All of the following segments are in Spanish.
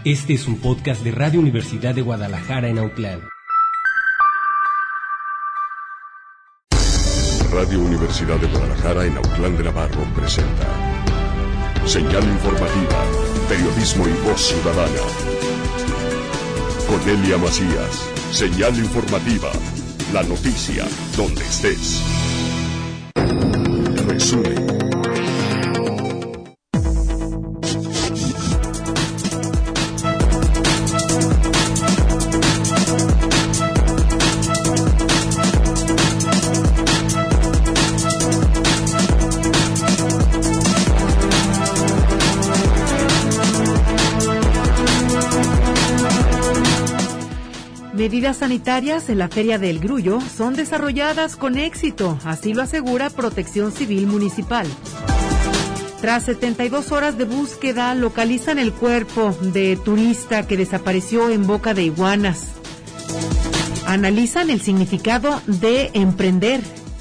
Este es un podcast de Radio Universidad de Guadalajara en Autlán. Radio Universidad de Guadalajara en Autlán de Navarro presenta Señal Informativa, Periodismo y Voz Ciudadana. Cornelia Macías, Señal Informativa, la noticia donde estés. Resumen. Medidas sanitarias en la Feria del Grullo son desarrolladas con éxito, así lo asegura Protección Civil Municipal. Tras 72 horas de búsqueda, localizan el cuerpo de turista que desapareció en Boca de Iguanas. Analizan el significado de emprender.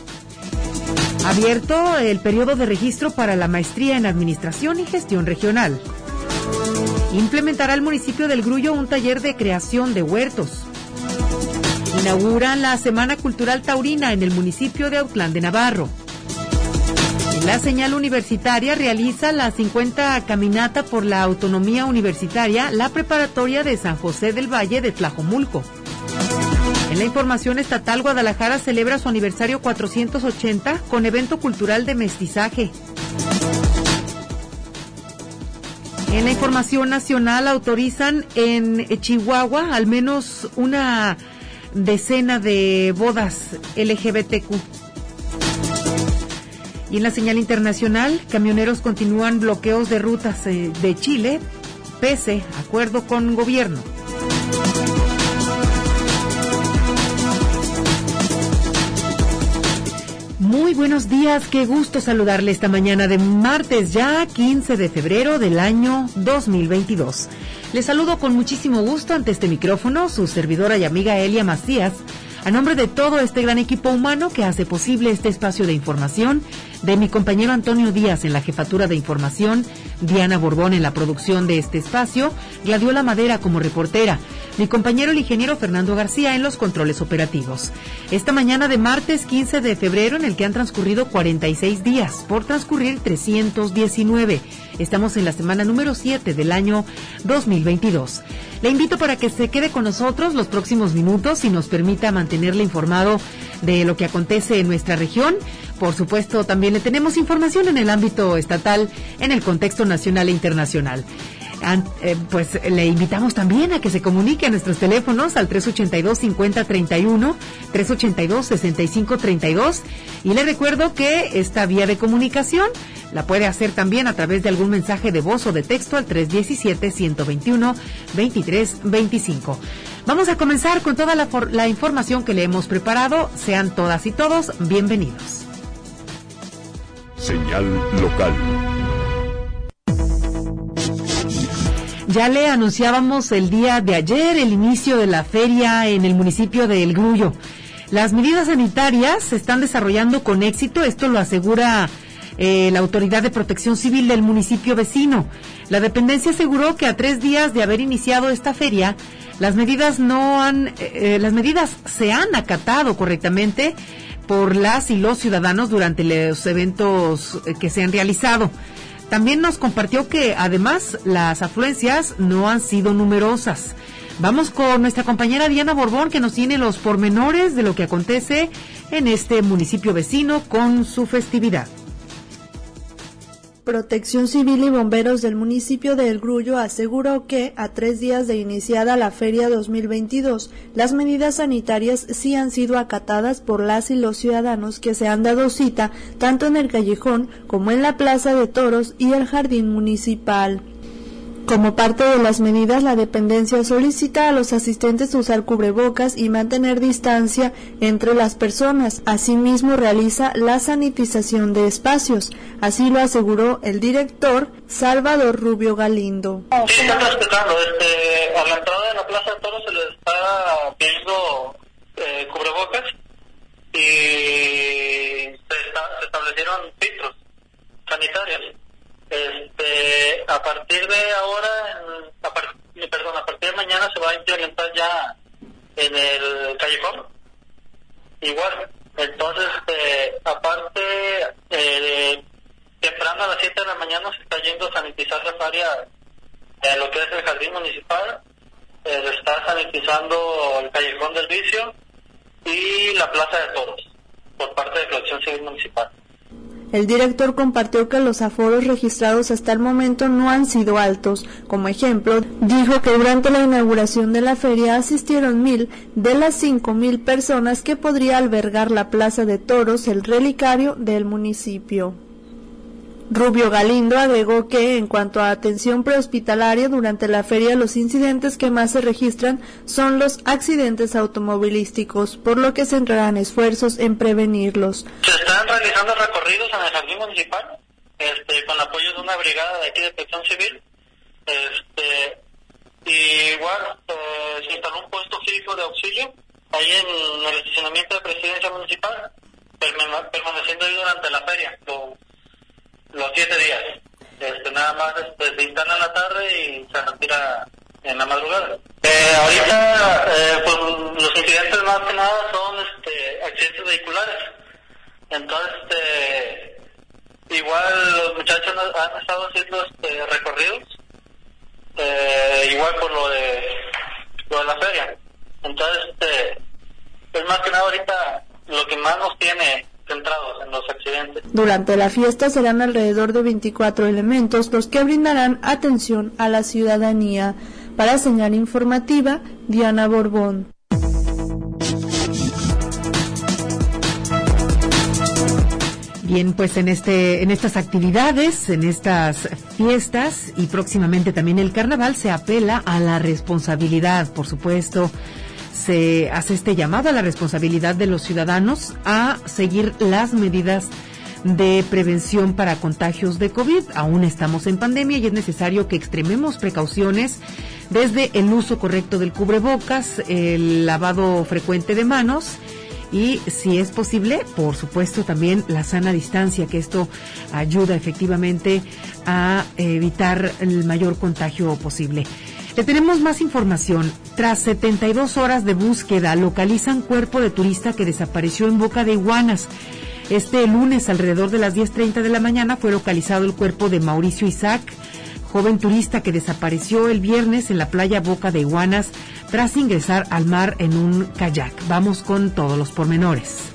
Abierto el periodo de registro para la maestría en Administración y Gestión Regional. Implementará el municipio del Grullo un taller de creación de huertos. Inauguran la Semana Cultural Taurina en el municipio de Autlán de Navarro. La Señal Universitaria realiza la 50 Caminata por la Autonomía Universitaria, la preparatoria de San José del Valle de Tlajomulco. En la información estatal, Guadalajara celebra su aniversario 480 con evento cultural de mestizaje. En la información nacional, autorizan en Chihuahua al menos una decena de bodas LGBTQ. Y en la señal internacional, camioneros continúan bloqueos de rutas de Chile, pese a acuerdo con gobierno. Muy buenos días, qué gusto saludarle esta mañana de martes ya 15 de febrero del año 2022. Les saludo con muchísimo gusto ante este micrófono, su servidora y amiga Elia Macías, a nombre de todo este gran equipo humano que hace posible este espacio de información, de mi compañero Antonio Díaz en la jefatura de información, Diana Borbón en la producción de este espacio, Gladiola Madera como reportera, mi compañero el ingeniero Fernando García en los controles operativos. Esta mañana de martes 15 de febrero, en el que han transcurrido 46 días, por transcurrir 319. Estamos en la semana número 7 del año 2022. Le invito para que se quede con nosotros los próximos minutos y nos permita mantenerle informado de lo que acontece en nuestra región. Por supuesto, también le tenemos información en el ámbito estatal, en el contexto nacional e internacional. Pues le invitamos también a que se comunique a nuestros teléfonos al 382-5031, 382-6532, y le recuerdo que esta vía de comunicación la puede hacer también a través de algún mensaje de voz o de texto al 317-121-2325. Vamos a comenzar con toda la información que le hemos preparado. Sean todas y todos bienvenidos. Señal local. Ya le anunciábamos el día de ayer el inicio de la feria en el municipio de El Grullo. Las medidas sanitarias se están desarrollando con éxito, esto lo asegura la Autoridad de Protección Civil del municipio vecino. La dependencia aseguró que a 3 días de haber iniciado esta feria, las medidas se han acatado correctamente por las y los ciudadanos durante los eventos que se han realizado. También nos compartió que, además, las afluencias no han sido numerosas. Vamos con nuestra compañera Diana Borbón, que nos tiene los pormenores de lo que acontece en este municipio vecino con su festividad. Protección Civil y bomberos del municipio de El Grullo aseguró que, a 3 días de iniciada la Feria 2022, las medidas sanitarias sí han sido acatadas por las y los ciudadanos que se han dado cita tanto en el callejón como en la Plaza de Toros y el Jardín Municipal. Como parte de las medidas, la dependencia solicita a los asistentes usar cubrebocas y mantener distancia entre las personas. Asimismo, realiza la sanitización de espacios. Así lo aseguró el director Salvador Rubio Galindo. Sí, están respetando. A la entrada de la Plaza de Toros se les está pidiendo cubrebocas y se establecieron filtros sanitarios. A partir de ahora, en el callejón, igual. Entonces, aparte, temprano a las 7 de la mañana se está yendo a sanitizar las áreas, lo que es el jardín municipal, se está sanitizando el callejón del Vicio y la plaza de toros por parte de Protección Civil Municipal. El director compartió que los aforos registrados hasta el momento no han sido altos. Como ejemplo, dijo que durante la inauguración de la feria asistieron 1,000 de las 5,000 personas que podría albergar la Plaza de Toros, el relicario del municipio. Rubio Galindo agregó que, en cuanto a atención prehospitalaria, durante la feria los incidentes que más se registran son los accidentes automovilísticos, por lo que centrarán esfuerzos en prevenirlos. Se están realizando recorridos en el jardín municipal, con apoyo de una brigada de aquí de Protección Civil, y igual se instaló un puesto fijo de auxilio ahí en el estacionamiento de Presidencia Municipal, permaneciendo ahí durante la feria, los 7 días. Nada más se instala en la tarde y se retira en la madrugada. Ahorita pues los incidentes más que nada son accidentes vehiculares. Entonces igual los muchachos han estado haciendo recorridos igual por lo de la feria. Entonces es más que nada ahorita lo que más nos tiene centrados en los accidentes. Durante la fiesta serán alrededor de 24 elementos los que brindarán atención a la ciudadanía. Para Señal Informativa, Diana Borbón. Bien, pues en estas actividades, en estas fiestas y próximamente también el carnaval, se apela a la responsabilidad, por supuesto. Se hace este llamado a la responsabilidad de los ciudadanos a seguir las medidas de prevención para contagios de COVID. Aún estamos en pandemia y es necesario que extrememos precauciones desde el uso correcto del cubrebocas, el lavado frecuente de manos y, si es posible, por supuesto, también la sana distancia, que esto ayuda efectivamente a evitar el mayor contagio posible. Le tenemos más información. Tras 72 horas de búsqueda, localizan cuerpo de turista que desapareció en Boca de Iguanas. Este lunes, alrededor de las 10:30 de la mañana, fue localizado el cuerpo de Mauricio Isaac, joven turista que desapareció el viernes en la playa Boca de Iguanas tras ingresar al mar en un kayak. Vamos con todos los pormenores.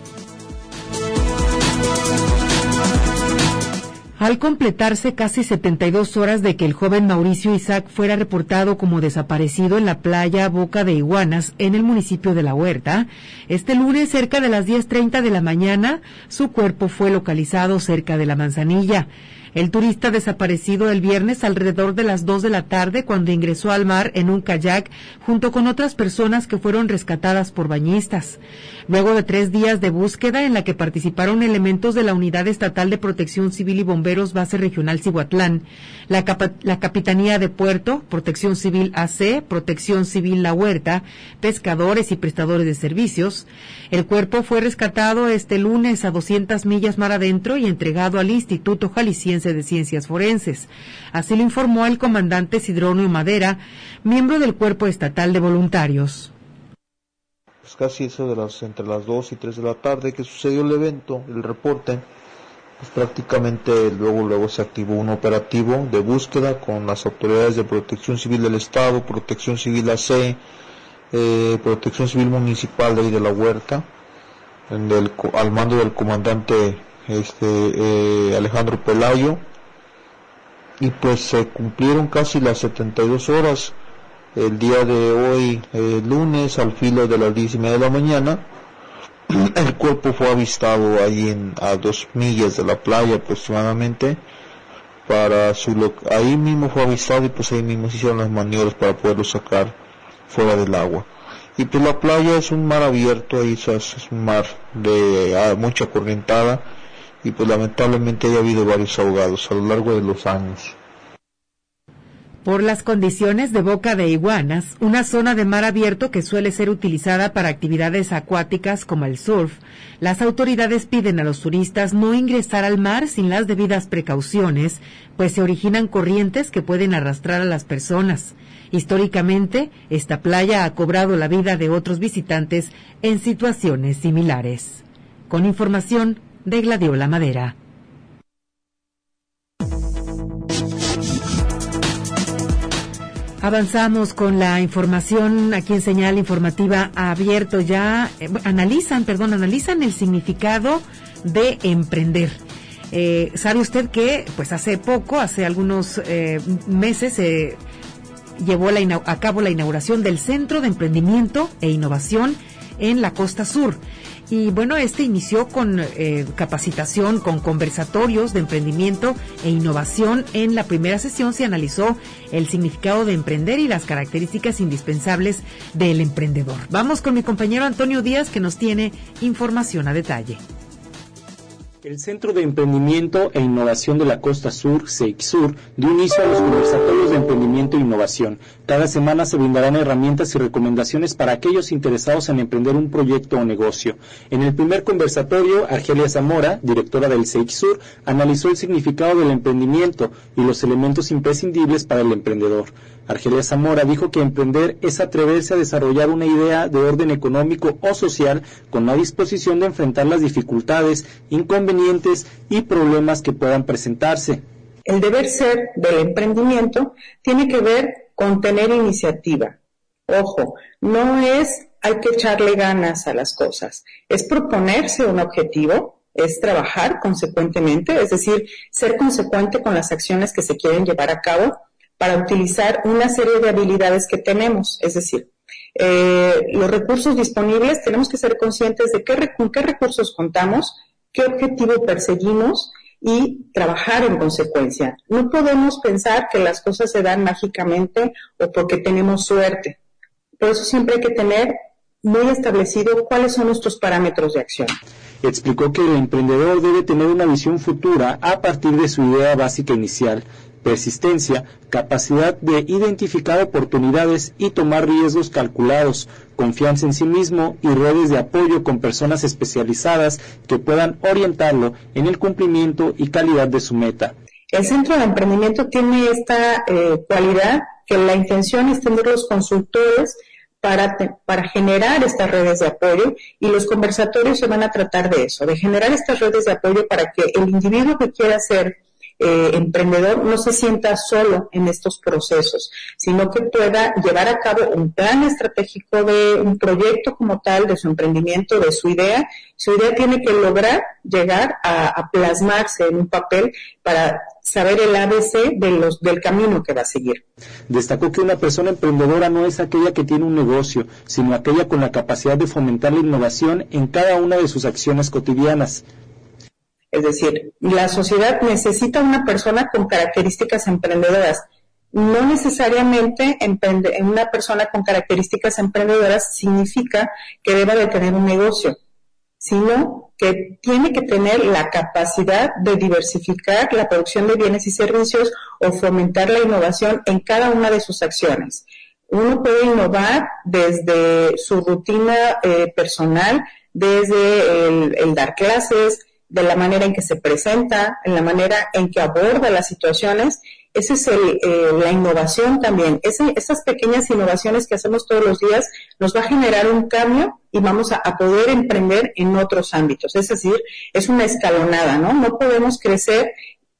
Al completarse casi 72 horas de que el joven Mauricio Isaac fuera reportado como desaparecido en la playa Boca de Iguanas, en el municipio de La Huerta, este lunes, cerca de las 10:30 de la mañana, su cuerpo fue localizado cerca de La Manzanilla. El turista desaparecido el viernes alrededor de las 2 de la tarde, cuando ingresó al mar en un kayak junto con otras personas que fueron rescatadas por bañistas. Luego de 3 días de búsqueda en la que participaron elementos de la Unidad Estatal de Protección Civil y Bomberos Base Regional Cihuatlán, la Capitanía de Puerto, Protección Civil AC, Protección Civil La Huerta, pescadores y prestadores de servicios, el cuerpo fue rescatado este lunes a 200 millas mar adentro y entregado al Instituto Jalisciense de Ciencias Forenses. Así lo informó el comandante Sidronio Madera, miembro del Cuerpo Estatal de Voluntarios. Pues casi eso de entre las 2 y 3 de la tarde que sucedió el evento, el reporte, pues prácticamente luego se activó un operativo de búsqueda con las autoridades de Protección Civil del Estado, Protección Civil AC, Protección Civil Municipal de ahí de La Huerta, al mando del comandante Alejandro Pelayo, y pues se cumplieron casi las 72 horas. El día de hoy, lunes, al filo de las 10:30 de la mañana, el cuerpo fue avistado ahí a 2 millas de la playa aproximadamente. Ahí mismo fue avistado y pues ahí mismo se hicieron las maniobras para poderlo sacar fuera del agua. Y pues la playa es un mar abierto, ahí es un mar de mucha corrientada, y pues lamentablemente ha habido varios ahogados a lo largo de los años. Por las condiciones de Boca de Iguanas, una zona de mar abierto que suele ser utilizada para actividades acuáticas como el surf, las autoridades piden a los turistas no ingresar al mar sin las debidas precauciones, pues se originan corrientes que pueden arrastrar a las personas. Históricamente, esta playa ha cobrado la vida de otros visitantes en situaciones similares. Con información de Gladiola Madera. Avanzamos con la información aquí en Señal Informativa Abierto. Ya analizan el significado de emprender. ¿Sabe usted que pues hace algunos meses se llevó a cabo la inauguración del Centro de Emprendimiento e Innovación en la Costa Sur? Y bueno, inició con capacitación, con conversatorios de emprendimiento e innovación. En la primera sesión se analizó el significado de emprender y las características indispensables del emprendedor. Vamos con mi compañero Antonio Díaz, que nos tiene información a detalle. El Centro de Emprendimiento e Innovación de la Costa Sur, CEICSUR, dio inicio a los conversatorios de emprendimiento e innovación. Cada semana se brindarán herramientas y recomendaciones para aquellos interesados en emprender un proyecto o negocio. En el primer conversatorio, Argelia Zamora, directora del CEICSUR, analizó el significado del emprendimiento y los elementos imprescindibles para el emprendedor. Argelia Zamora dijo que emprender es atreverse a desarrollar una idea de orden económico o social con la disposición de enfrentar las dificultades, inconvenientes y problemas que puedan presentarse. El deber ser del emprendimiento tiene que ver con tener iniciativa. Ojo, no es hay que echarle ganas a las cosas, es proponerse un objetivo, es trabajar consecuentemente, es decir, ser consecuente con las acciones que se quieren llevar a cabo para utilizar una serie de habilidades que tenemos, es decir, los recursos disponibles, tenemos que ser conscientes de con qué recursos contamos, qué objetivo perseguimos y trabajar en consecuencia. No podemos pensar que las cosas se dan mágicamente o porque tenemos suerte. Por eso siempre hay que tener muy establecido cuáles son nuestros parámetros de acción. Explicó que el emprendedor debe tener una visión futura a partir de su idea básica inicial, persistencia, capacidad de identificar oportunidades y tomar riesgos calculados, confianza en sí mismo y redes de apoyo con personas especializadas que puedan orientarlo en el cumplimiento y calidad de su meta. El Centro de Emprendimiento tiene esta cualidad que la intención es tener los consultores para generar estas redes de apoyo, y los conversatorios se van a tratar de eso, de generar estas redes de apoyo para que el individuo que quiera ser emprendedor no se sienta solo en estos procesos, sino que pueda llevar a cabo un plan estratégico de un proyecto como tal, de su emprendimiento, de su idea. Su idea tiene que lograr llegar a plasmarse en un papel para saber el ABC del camino que va a seguir. Destacó que una persona emprendedora no es aquella que tiene un negocio, sino aquella con la capacidad de fomentar la innovación en cada una de sus acciones cotidianas. Es decir, la sociedad necesita una persona con características emprendedoras. No necesariamente una persona con características emprendedoras significa que deba de tener un negocio, sino que tiene que tener la capacidad de diversificar la producción de bienes y servicios o fomentar la innovación en cada una de sus acciones. Uno puede innovar desde su rutina personal, desde el dar clases, de la manera en que se presenta, en la manera en que aborda las situaciones. Esa es la innovación también. Esas pequeñas innovaciones que hacemos todos los días nos va a generar un cambio y vamos a poder emprender en otros ámbitos. Es decir, es una escalonada, ¿no? No podemos crecer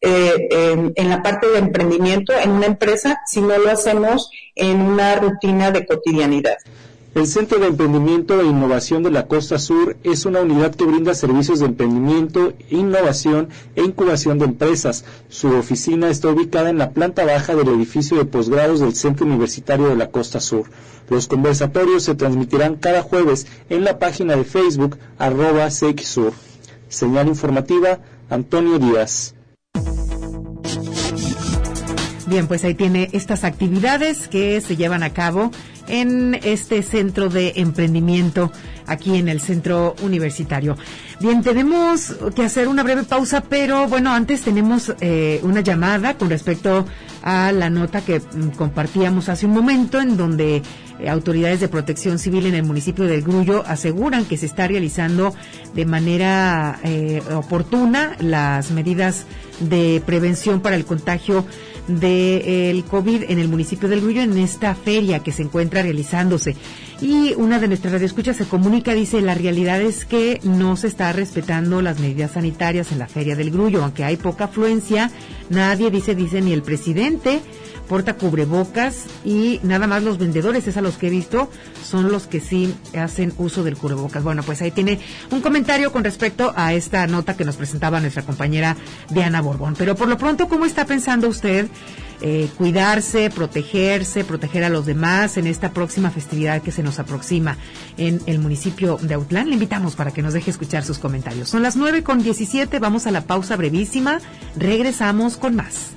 en la parte de emprendimiento en una empresa si no lo hacemos en una rutina de cotidianidad. El Centro de Emprendimiento e Innovación de la Costa Sur es una unidad que brinda servicios de emprendimiento, innovación e incubación de empresas. Su oficina está ubicada en la planta baja del edificio de posgrados del Centro Universitario de la Costa Sur. Los conversatorios se transmitirán cada jueves en la página de Facebook @CEICSUR. Señal informativa, Antonio Díaz. Bien, pues ahí tiene estas actividades que se llevan a cabo en este centro de emprendimiento aquí en el centro universitario. Bien, tenemos que hacer una breve pausa, pero bueno, antes tenemos una llamada con respecto a la nota que compartíamos hace un momento, en donde autoridades de protección civil en el municipio del Grullo aseguran que se está realizando de manera oportuna las medidas de prevención para el contagio del COVID en el municipio del Grullo, en esta feria que se encuentra realizándose. Y una de nuestras radioescuchas se comunica, dice, la realidad es que no se está respetando las medidas sanitarias en la feria del Grullo, aunque hay poca afluencia, nadie dice ni el presidente porta cubrebocas, y nada más los vendedores, es a los que he visto, son los que sí hacen uso del cubrebocas. Bueno, pues ahí tiene un comentario con respecto a esta nota que nos presentaba nuestra compañera Diana Borbón. Pero por lo pronto, ¿cómo está pensando usted cuidarse, proteger a los demás en esta próxima festividad que se nos aproxima en el municipio de Autlán? Le invitamos para que nos deje escuchar sus comentarios. Son las 9:17, vamos a la pausa brevísima, regresamos con más.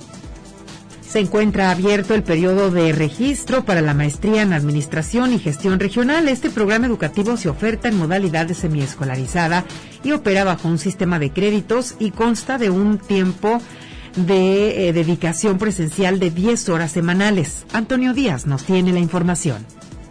Se encuentra abierto el periodo de registro para la maestría en Administración y Gestión Regional. Este programa educativo se oferta en modalidad de semiescolarizada y opera bajo un sistema de créditos y consta de un tiempo de dedicación presencial de 10 horas semanales. Antonio Díaz nos tiene la información.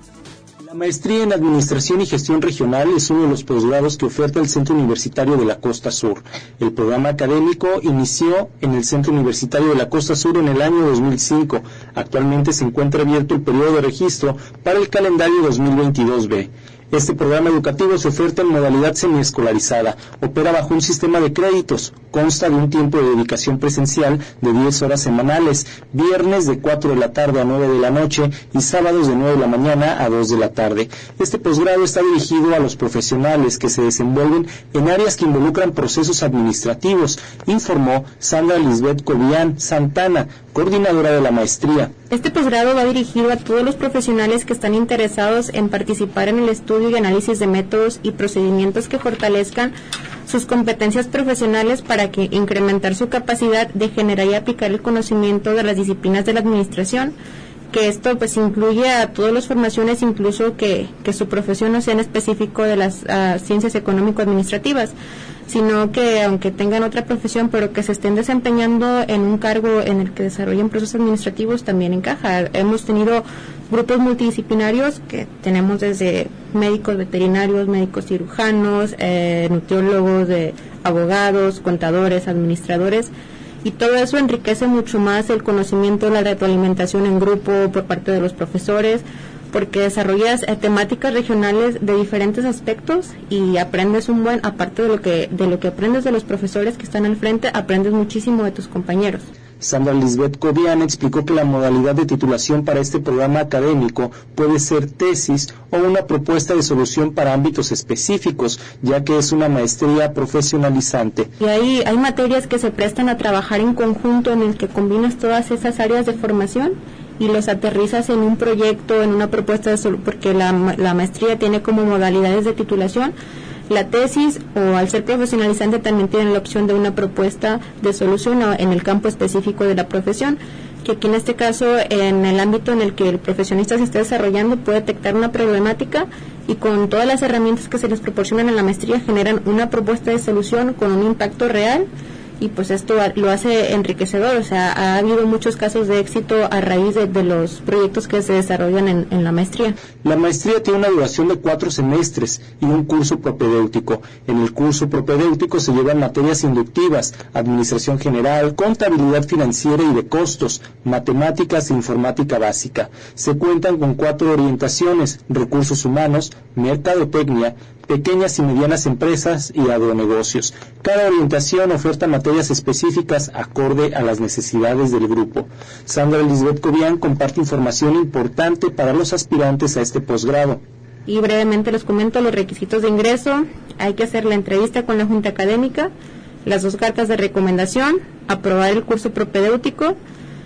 La maestría en Administración y Gestión Regional es uno de los posgrados que oferta el Centro Universitario de la Costa Sur. El programa académico inició en el Centro Universitario de la Costa Sur en el año 2005. Actualmente se encuentra abierto el periodo de registro para el calendario 2022B. Este programa educativo se oferta en modalidad semiescolarizada, opera bajo un sistema de créditos, consta de un tiempo de dedicación presencial de 10 horas semanales, viernes de 4 de la tarde a 9 de la noche y sábados de 9 de la mañana a 2 de la tarde. Este posgrado está dirigido a los profesionales que se desenvuelven en áreas que involucran procesos administrativos, informó Sandra Lisbeth Cobian Santana, coordinadora de la maestría. Este posgrado va dirigido a todos los profesionales que están interesados en participar en el estudio y análisis de métodos y procedimientos que fortalezcan sus competencias profesionales para que incrementar su capacidad de generar y aplicar el conocimiento de las disciplinas de la administración, que esto pues incluye a todas las formaciones, incluso que su profesión no sea en específico de las ciencias económico-administrativas, sino que aunque tengan otra profesión, pero que se estén desempeñando en un cargo en el que desarrollen procesos administrativos, también encaja. Hemos tenido grupos multidisciplinarios que tenemos desde médicos veterinarios, médicos cirujanos, nutriólogos, abogados, contadores, administradores, y todo eso enriquece mucho más el conocimiento, la retroalimentación en grupo por parte de los profesores, porque desarrollas temáticas regionales de diferentes aspectos y aprendes aparte de lo que aprendes de los profesores que están al frente, aprendes muchísimo de tus compañeros. Sandra Lisbeth Cobian explicó que la modalidad de titulación para este programa académico puede ser tesis o una propuesta de solución para ámbitos específicos, ya que es una maestría profesionalizante. Y hay materias que se prestan a trabajar en conjunto, en el que combinas todas esas áreas de formación y los aterrizas en un proyecto, en una propuesta de solución, porque la maestría tiene como modalidades de titulación. La tesis, o al ser profesionalizante, también tienen la opción de una propuesta de solución en el campo específico de la profesión, que aquí en este caso, en el ámbito en el que el profesionista se está desarrollando, puede detectar una problemática y con todas las herramientas que se les proporcionan en la maestría generan una propuesta de solución con un impacto real. Y pues esto lo hace enriquecedor, o sea, ha habido muchos casos de éxito a raíz de los proyectos que se desarrollan en la maestría. La maestría tiene una duración de 4 semestres y un curso propedéutico. En el curso propedéutico se llevan materias inductivas, administración general, contabilidad financiera y de costos, matemáticas e informática básica. Se cuentan con 4 orientaciones: recursos humanos, mercadotecnia, pequeñas y medianas empresas y agronegocios. Cada orientación oferta materias específicas acorde a las necesidades del grupo. Sandra Lisbeth Cobian comparte información importante para los aspirantes a este posgrado. Y brevemente les comento los requisitos de ingreso. Hay que hacer la entrevista con la Junta Académica, las 2 cartas de recomendación, aprobar el curso propedéutico,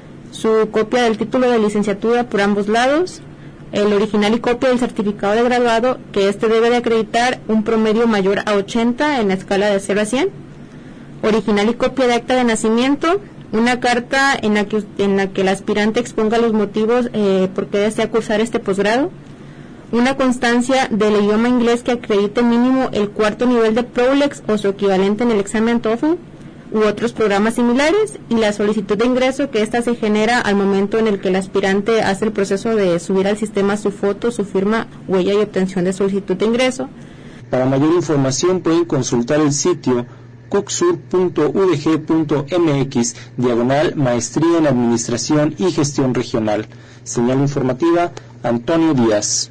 su copia del título de licenciatura por ambos lados, el original y copia del certificado de graduado, que debe de acreditar un promedio mayor a 80 en la escala de 0 a 100, original y copia de acta de nacimiento, una carta en la que el aspirante exponga los motivos por qué desea cursar este posgrado, una constancia del idioma inglés que acredite mínimo el 4º nivel de PROLEX o su equivalente en el examen TOEFL u otros programas similares, y la solicitud de ingreso, que ésta se genera al momento en el que el aspirante hace el proceso de subir al sistema su foto, su firma, huella y obtención de solicitud de ingreso. Para mayor información pueden consultar el sitio cucsur.udg.mx/maestría en Administración y Gestión Regional. Señal informativa, Antonio Díaz.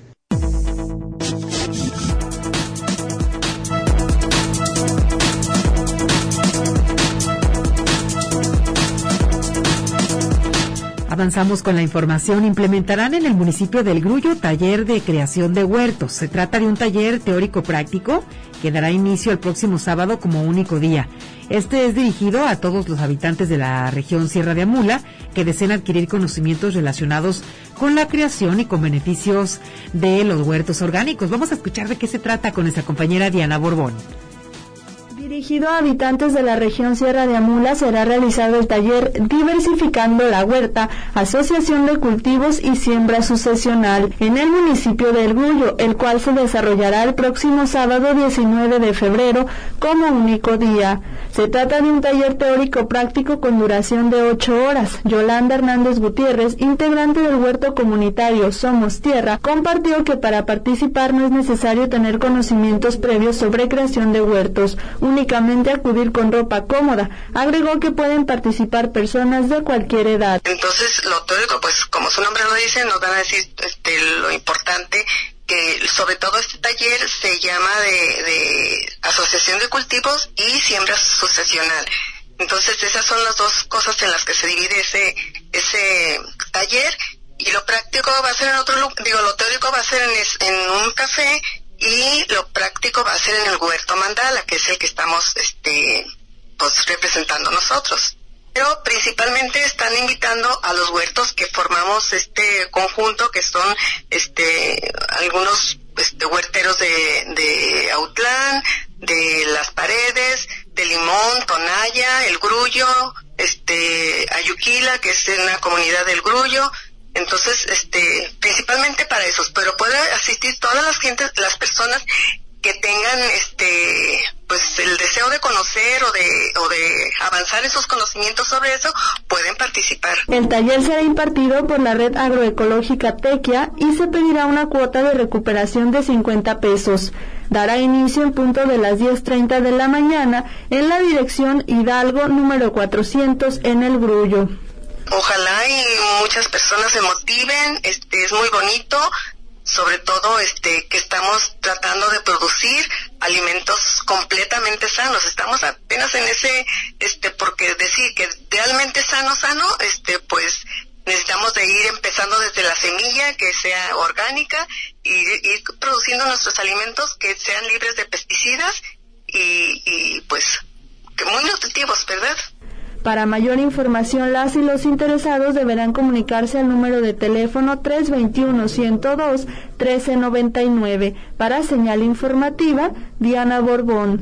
Avanzamos con la información. Implementarán en el municipio del Grullo taller de creación de huertos. Se trata de un taller teórico-práctico que dará inicio el próximo sábado como único día. Este es dirigido a todos los habitantes de la región Sierra de Amula que deseen adquirir conocimientos relacionados con la creación y con beneficios de los huertos orgánicos. Vamos a escuchar de qué se trata con nuestra compañera Diana Borbón. Dirigido a habitantes de la región Sierra de Amula, será realizado el taller Diversificando la Huerta, Asociación de Cultivos y Siembra Sucesional, en el municipio de El Grullo, el cual se desarrollará el próximo sábado 19 de febrero como único día. Se trata de un taller teórico práctico con duración de 8 horas. Yolanda Hernández Gutiérrez, integrante del huerto comunitario Somos Tierra, compartió que para participar no es necesario tener conocimientos previos sobre creación de huertos, únicamente acudir con ropa cómoda. Agregó que pueden participar personas de cualquier edad. Entonces, lo teórico, pues como su nombre lo dice, nos van a decir lo importante, que sobre todo este taller se llama de Asociación de Cultivos y Siembra Sucesional. Entonces, esas son las dos cosas en las que se divide ese taller, y lo práctico va a ser en otro lugar, lo teórico va a ser en un café, y lo práctico va a ser en el huerto mandala, que es el que estamos pues representando nosotros. Pero principalmente están invitando a los huertos que formamos este conjunto, que son algunos huerteros de Autlán, de Las Paredes, de Limón, Tonaya, El Grullo, Ayuquila, que es una comunidad del Grullo. Entonces, principalmente para esos, pero puede asistir todas las personas que tengan, pues el deseo de conocer o de avanzar en sus conocimientos sobre eso, pueden participar. El taller será impartido por la Red Agroecológica Tequia y se pedirá una cuota de recuperación de 50 pesos. Dará inicio en punto de las 10:30 de la mañana en la dirección Hidalgo número 400 en El Grullo. Ojalá y muchas personas se motiven, es muy bonito, sobre todo que estamos tratando de producir alimentos completamente sanos. Estamos apenas en ese, porque decir que realmente sano, pues necesitamos de ir empezando desde la semilla, que sea orgánica, y ir produciendo nuestros alimentos que sean libres de pesticidas y pues que muy nutritivos, ¿verdad? Para mayor información, las y los interesados deberán comunicarse al número de teléfono 321-102-1399. Para señal informativa, Diana Borbón.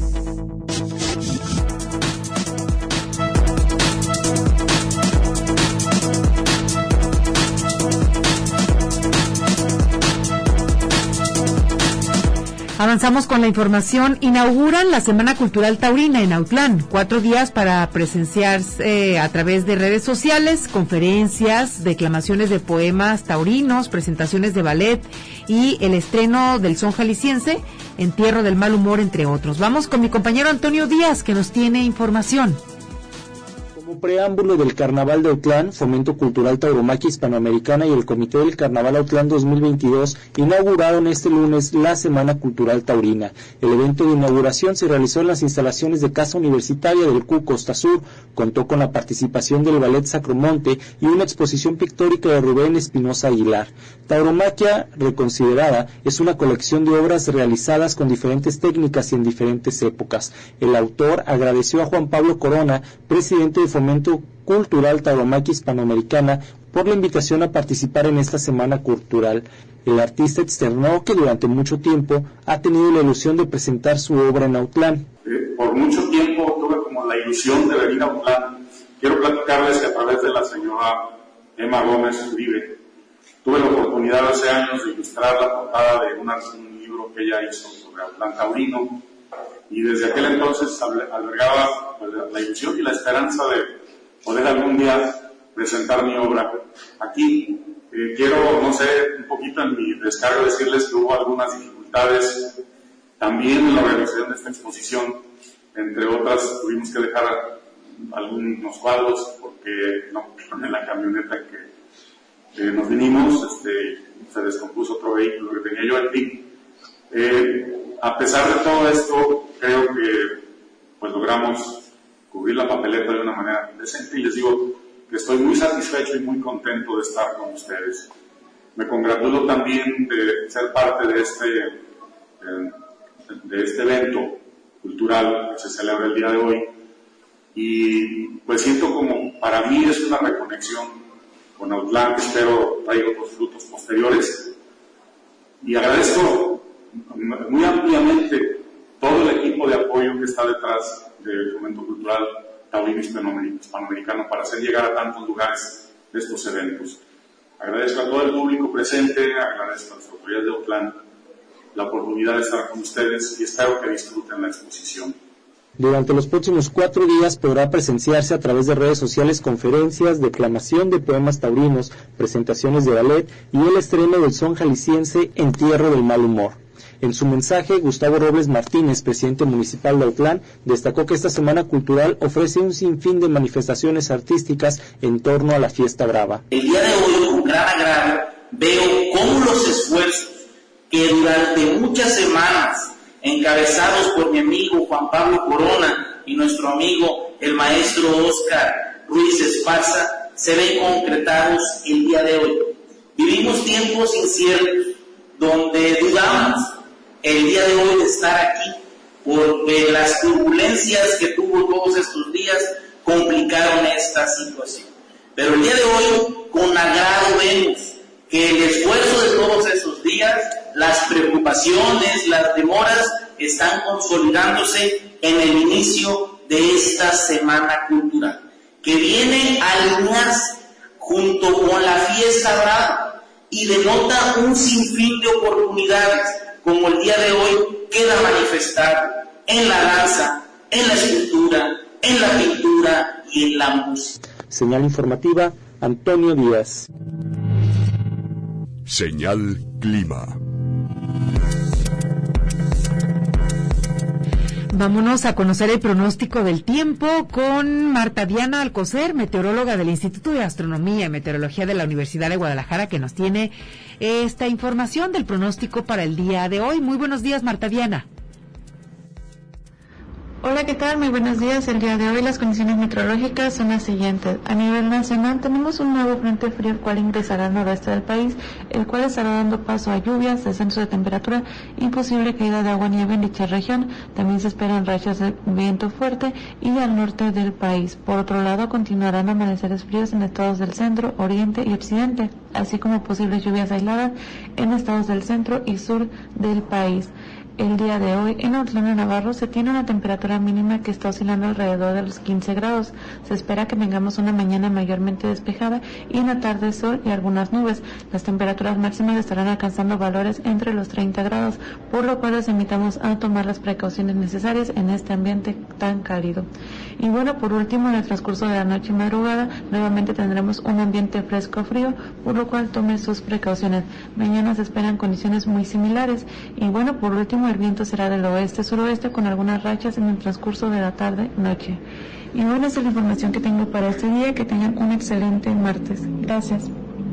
Avanzamos con la información. Inauguran la Semana Cultural Taurina en Autlán. 4 días para presenciarse a través de redes sociales, conferencias, declamaciones de poemas taurinos, presentaciones de ballet y el estreno del son jalisciense, Entierro del Mal Humor, entre otros. Vamos con mi compañero Antonio Díaz, que nos tiene información. Como preámbulo del Carnaval de Autlán, Fomento Cultural Tauromaquia Hispanoamericana y el Comité del Carnaval Autlán 2022 inauguraron este lunes la Semana Cultural Taurina. El evento de inauguración se realizó en las instalaciones de Casa Universitaria del CU Costa Sur. Contó con la participación del Ballet Sacromonte y una exposición pictórica de Rubén Espinosa Aguilar. Tauromaquia Reconsiderada es una colección de obras realizadas con diferentes técnicas y en diferentes épocas. El autor agradeció a Juan Pablo Corona, presidente de Fomento Cultural Tauromaquia Hispanoamericana, por la invitación a participar en esta semana cultural. El artista externó que durante mucho tiempo ha tenido la ilusión de presentar su obra en Autlán. Por mucho tiempo tuve como la ilusión de venir a Autlán, quiero platicarles que a través de la señora Emma Gómez Uribe tuve la oportunidad hace años de ilustrar la portada de un libro que ella hizo sobre Autlán taurino, y desde aquel entonces albergaba la ilusión y la esperanza de poder algún día presentar mi obra aquí. Quiero, no sé, un poquito en mi descargo decirles que hubo algunas dificultades también en la organización de esta exposición. Entre otras, tuvimos que dejar algunos cuadros porque no en la camioneta que nos vinimos, se descompuso otro vehículo que tenía yo aquí. A pesar de todo esto, creo que pues logramos cubrir la papeleta de una manera decente, y les digo que estoy muy satisfecho y muy contento de estar con ustedes. Me congratulo también de ser parte de este evento cultural que se celebra el día de hoy, y pues siento como para mí es una reconexión con Autlán que espero traiga otros frutos posteriores, y agradezco muy ampliamente todo el equipo de apoyo que está detrás del Fomento Cultural Taurino Hispanoamericano para hacer llegar a tantos lugares de estos eventos. Agradezco a todo el público presente, agradezco a las autoridades de Autlán la oportunidad de estar con ustedes y espero que disfruten la exposición. Durante los próximos 4 días podrá presenciarse a través de redes sociales conferencias, declamación de poemas taurinos, presentaciones de ballet y el estreno del son jalisciense Entierro del Mal Humor. En su mensaje, Gustavo Robles Martínez, presidente municipal de Autlán, destacó que esta Semana Cultural ofrece un sinfín de manifestaciones artísticas en torno a la Fiesta Brava. El día de hoy, con gran agrado, veo cómo los esfuerzos que durante muchas semanas, encabezados por mi amigo Juan Pablo Corona y nuestro amigo el maestro Óscar Ruiz Esparza, se ven concretados el día de hoy. Vivimos tiempos inciertos donde dudamos el día de hoy de estar aquí, porque las turbulencias que tuvo todos estos días complicaron esta situación. Pero el día de hoy, con agrado vemos que el esfuerzo de todos esos días, las preocupaciones, las demoras, están consolidándose en el inicio de esta Semana Cultural, que viene a alinearse junto con la Fiesta Brava y denota un sinfín de oportunidades, como el día de hoy queda manifestado en la danza, en la escultura, en la pintura y en la música. Señal informativa, Antonio Díaz. Señal Clima. Vámonos a conocer el pronóstico del tiempo con Marta Diana Alcocer, meteoróloga del Instituto de Astronomía y Meteorología de la Universidad de Guadalajara, que nos tiene esta información del pronóstico para el día de hoy. Muy buenos días, Marta Diana. Hola, ¿qué tal? Muy buenos días. El día de hoy las condiciones meteorológicas son las siguientes. A nivel nacional tenemos un nuevo frente frío el cual ingresará al noroeste del país, el cual estará dando paso a lluvias, descenso de temperatura y posible caída de agua nieve en dicha región. También se esperan rachas de viento fuerte y al norte del país. Por otro lado, continuarán amaneceres fríos en estados del centro, oriente y occidente, así como posibles lluvias aisladas en estados del centro y sur del país. El día de hoy en Autlán de Navarro se tiene una temperatura mínima que está oscilando alrededor de los 15 grados. Se espera que tengamos una mañana mayormente despejada y en la tarde sol y algunas nubes. Las temperaturas máximas estarán alcanzando valores entre los 30 grados, por lo cual les invitamos a tomar las precauciones necesarias en este ambiente tan cálido. Y bueno, por último, en el transcurso de la noche y madrugada, nuevamente tendremos un ambiente fresco-frío, por lo cual tome sus precauciones. Mañana se esperan condiciones muy similares. Y bueno, por último, el viento será del oeste-suroeste con algunas rachas en el transcurso de la tarde-noche. Y bueno, esa es la información que tengo para este día. Que tengan un excelente martes. Gracias.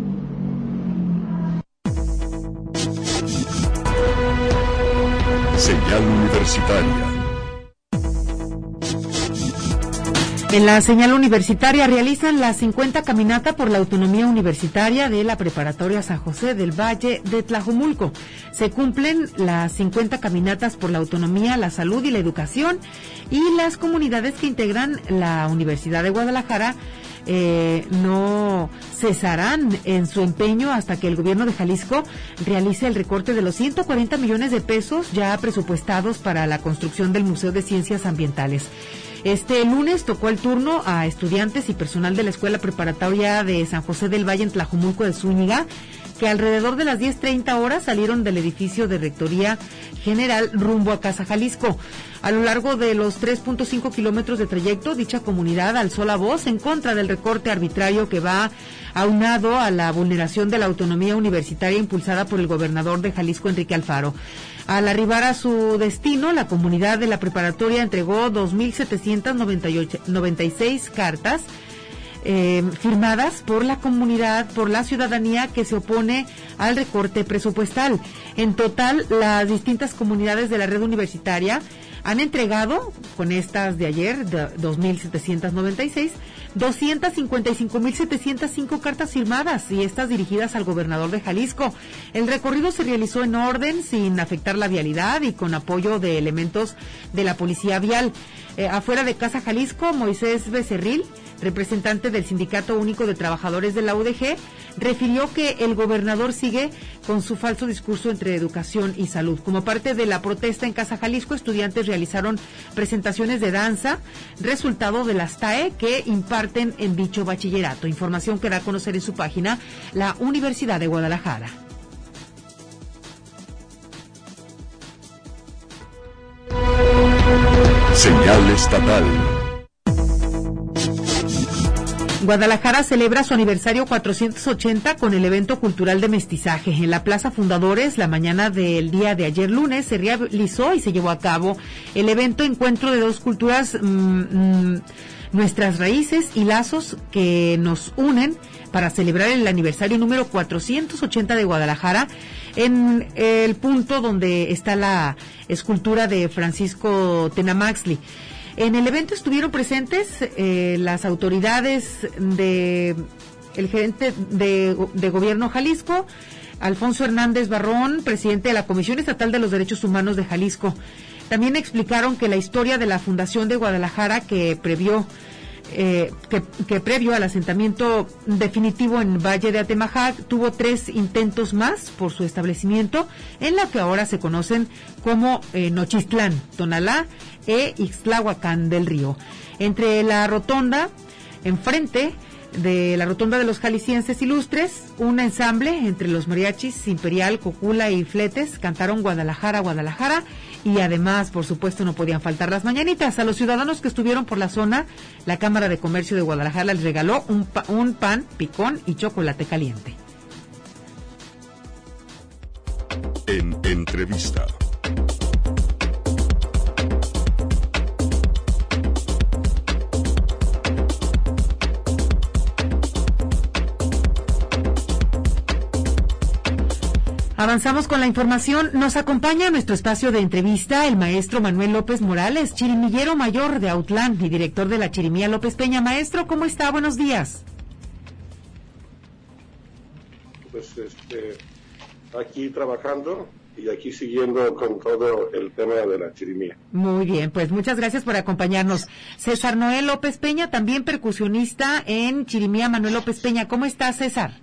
Señal universitaria. En la señal universitaria realizan la 50 caminata por la autonomía universitaria de la Preparatoria San José del Valle de Tlajomulco. Se cumplen las 50 caminatas por la autonomía, la salud y la educación, y las comunidades que integran la Universidad de Guadalajara no cesarán en su empeño hasta que el gobierno de Jalisco realice el recorte de los 140 millones de pesos ya presupuestados para la construcción del Museo de Ciencias Ambientales. Este lunes tocó el turno a estudiantes y personal de la Escuela Preparatoria de San José del Valle en Tlajomulco de Zúñiga, que alrededor de las 10:30 horas salieron del edificio de Rectoría General rumbo a Casa Jalisco. A lo largo de los 3.5 kilómetros de trayecto, dicha comunidad alzó la voz en contra del recorte arbitrario que va aunado a la vulneración de la autonomía universitaria impulsada por el gobernador de Jalisco, Enrique Alfaro. Al arribar a su destino, la comunidad de la preparatoria entregó 2.796 cartas firmadas por la comunidad, por la ciudadanía que se opone al recorte presupuestal. En total, las distintas comunidades de la red universitaria han entregado, con estas de ayer, 2.796, 255.705 cartas firmadas, y estas dirigidas al gobernador de Jalisco. El recorrido se realizó en orden, sin afectar la vialidad y con apoyo de elementos de la Policía Vial. Afuera de Casa Jalisco, Moisés Becerril, representante del Sindicato Único de Trabajadores de la UDG, refirió que el gobernador sigue con su falso discurso entre educación y salud. Como parte de la protesta en Casa Jalisco, estudiantes realizaron presentaciones de danza, resultado de las TAE que imparten en dicho bachillerato. Información que da a conocer en su página la Universidad de Guadalajara. Señal estatal. Guadalajara celebra su aniversario 480 con el evento cultural de mestizaje. En la Plaza Fundadores, la mañana del día de ayer lunes, se realizó y se llevó a cabo el evento Encuentro de dos culturas, nuestras raíces y lazos que nos unen, para celebrar el aniversario número 480 de Guadalajara, en el punto donde está la escultura de Francisco Tenamaxtli. En el evento estuvieron presentes las autoridades el gerente de Gobierno Jalisco, Alfonso Hernández Barrón, presidente de la Comisión Estatal de los Derechos Humanos de Jalisco. También explicaron que la historia de la fundación de Guadalajara, que previo al asentamiento definitivo en Valle de Atemajac, tuvo 3 intentos más por su establecimiento, en la que ahora se conocen como Nochistlán, Tonalá e Ixtlahuacán del Río. Entre la rotonda, enfrente de la rotonda de los jaliscienses ilustres, un ensamble entre los mariachis Imperial, Cocula y Fletes cantaron Guadalajara, Guadalajara, y además, por supuesto, no podían faltar las mañanitas. A los ciudadanos que estuvieron por la zona, la Cámara de Comercio de Guadalajara les regaló un pan, picón y chocolate caliente. En entrevista. Avanzamos con la información. Nos acompaña en nuestro espacio de entrevista el maestro Manuel López Morales, chirimillero mayor de Autlán y director de la Chirimía López Peña. Maestro, ¿cómo está? Buenos días. Pues aquí trabajando y aquí siguiendo con todo el tema de la chirimía. Muy bien, pues muchas gracias por acompañarnos. César Noel López Peña, también percusionista en Chirimía Manuel López Peña. ¿Cómo está, César?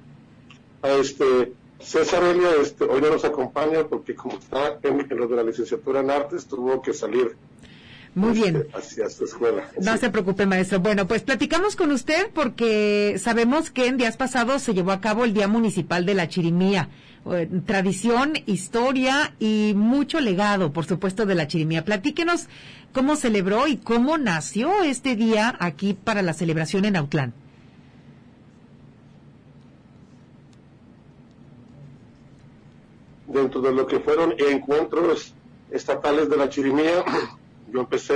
César Elia hoy no nos acompaña porque como está en lo de la licenciatura en artes, tuvo que salir. Muy bien. Hacia su escuela. No se preocupe, maestro. Bueno, pues platicamos con usted porque sabemos que en días pasados se llevó a cabo el Día Municipal de la Chirimía. Tradición, historia y mucho legado, por supuesto, de la Chirimía. Platíquenos cómo celebró y cómo nació este día aquí para la celebración en Autlán. Dentro de lo que fueron encuentros estatales de la Chirimía, yo empecé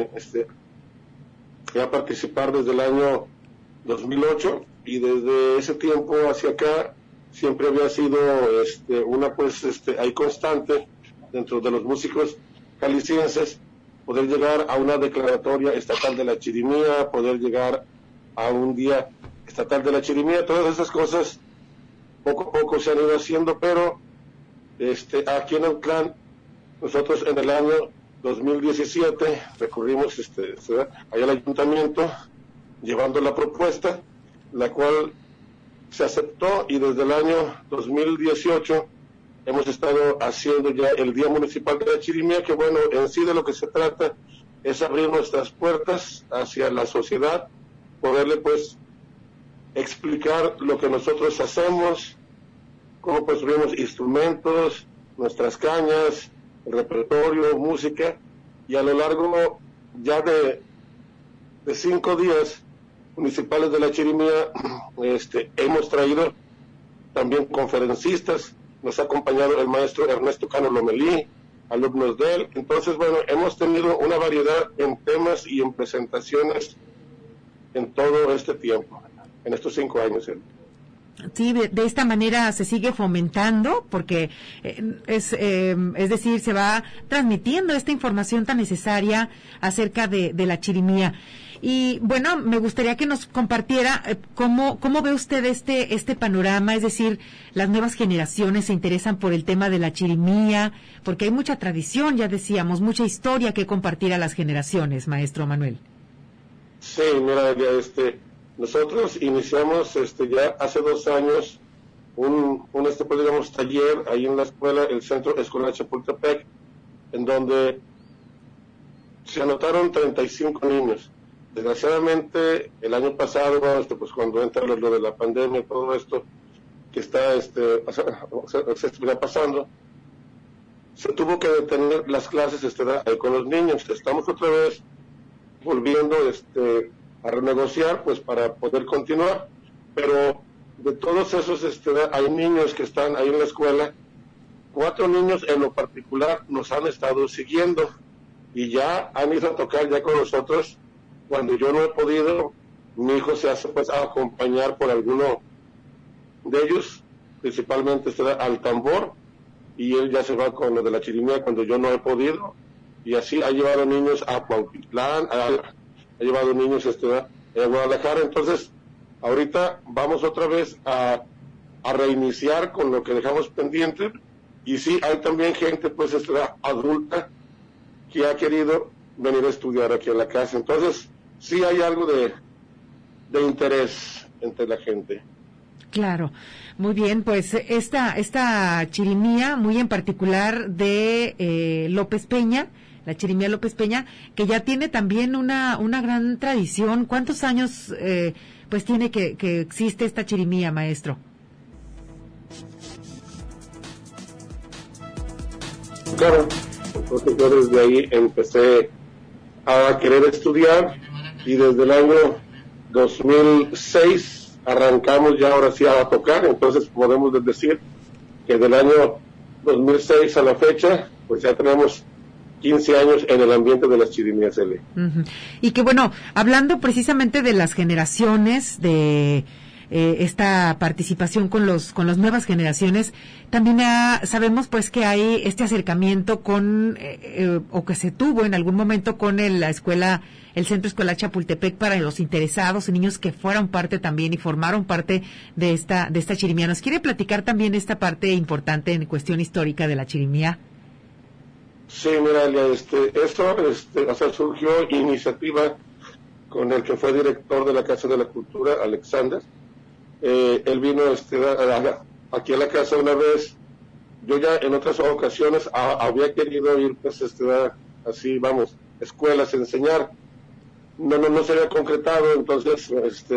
a participar desde el año 2008 y desde ese tiempo hacia acá siempre había sido hay constante dentro de los músicos jaliscienses poder llegar a una declaratoria estatal de la Chirimía, poder llegar a un día estatal de la Chirimía. Todas esas cosas poco a poco se han ido haciendo, pero aquí en Autlán, nosotros en el año 2017 recurrimos allá al ayuntamiento llevando la propuesta, la cual se aceptó, y desde el año 2018 hemos estado haciendo ya el Día Municipal de la Chirimía, que bueno, en sí de lo que se trata es abrir nuestras puertas hacia la sociedad, poderle pues explicar lo que nosotros hacemos, cómo construimos instrumentos, nuestras cañas, el repertorio, música, y a lo largo ya de 5 días municipales de la Chirimía, hemos traído también conferencistas, nos ha acompañado el maestro Ernesto Cano Lomelí, alumnos de él. Entonces, bueno, hemos tenido una variedad en temas y en presentaciones en todo este tiempo, en estos 5 años. Sí, de esta manera se sigue fomentando, porque es decir, se va transmitiendo esta información tan necesaria acerca de la chirimía. Y bueno, me gustaría que nos compartiera cómo ve usted este panorama, es decir, las nuevas generaciones se interesan por el tema de la chirimía, porque hay mucha tradición, ya decíamos, mucha historia que compartir a las generaciones, maestro Manuel. Sí, mira, nosotros iniciamos ya hace 2 años un digamos, taller ahí en la escuela, el Centro Escolar Chapultepec, en donde se anotaron 35 niños. Desgraciadamente, el año pasado, pues cuando entra lo de la pandemia, todo esto que está se pasando, se tuvo que detener las clases con los niños. Estamos otra vez volviendo a renegociar, pues para poder continuar, pero de todos esos hay niños que están ahí en la escuela. 4 niños en lo particular nos han estado siguiendo y ya han ido a tocar ya con nosotros. Cuando yo no he podido, mi hijo se hace pues a acompañar por alguno de ellos, principalmente al tambor, y él ya se va con lo de la chirimía cuando yo no he podido, y así ha llevado niños a Cuautitlán, ha llevado niños a Guadalajara. Entonces ahorita vamos otra vez a reiniciar con lo que dejamos pendiente, y sí hay también gente pues adulta que ha querido venir a estudiar aquí en la casa. Entonces sí hay algo de interés entre la gente. Claro, muy bien, pues esta chirimía, muy en particular de López Peña, la chirimía López Peña, que ya tiene también una gran tradición. ¿Cuántos años pues tiene que existe esta chirimía, maestro? Claro, entonces yo desde ahí empecé a querer estudiar, y desde el año 2006 arrancamos ya ahora sí a tocar. Entonces podemos decir que del año 2006 a la fecha pues ya tenemos 15 años en el ambiente de las chirimías, L. Uh-huh. Y que bueno, hablando precisamente de las generaciones, de esta participación con las nuevas generaciones, también sabemos pues que hay este acercamiento con o que se tuvo en algún momento con la escuela, el Centro Escolar Chapultepec, para los interesados y niños que fueron parte también y formaron parte de esta chirimía. ¿Nos quiere platicar también esta parte importante en cuestión histórica de la chirimía? Sí, mira, eso surgió iniciativa con el que fue director de la Casa de la Cultura, Alexander. Él vino aquí a la casa una vez. Yo ya en otras ocasiones había querido ir pues así, vamos, escuelas, enseñar. No se había concretado. Entonces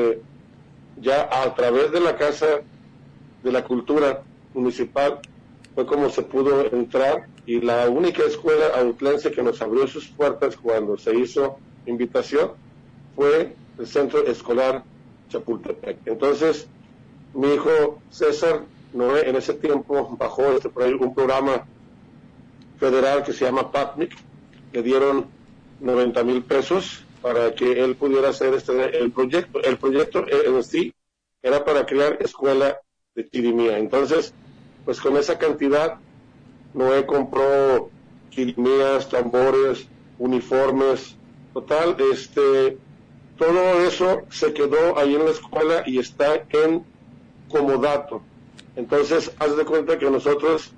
ya a través de la Casa de la Cultura Municipal fue como se pudo entrar, y la única escuela autlense que nos abrió sus puertas cuando se hizo invitación fue el Centro Escolar Chapultepec. Entonces mi hijo César Noé en ese tiempo bajó un programa federal que se llama PAPMIC. Le dieron 90,000 pesos para que él pudiera hacer el proyecto. El proyecto en sí era para crear escuela de chirimía. Entonces pues con esa cantidad Noé compró chirimías, tambores, uniformes, total, todo eso se quedó ahí en la escuela y está en comodato. Entonces, haz de cuenta que nosotros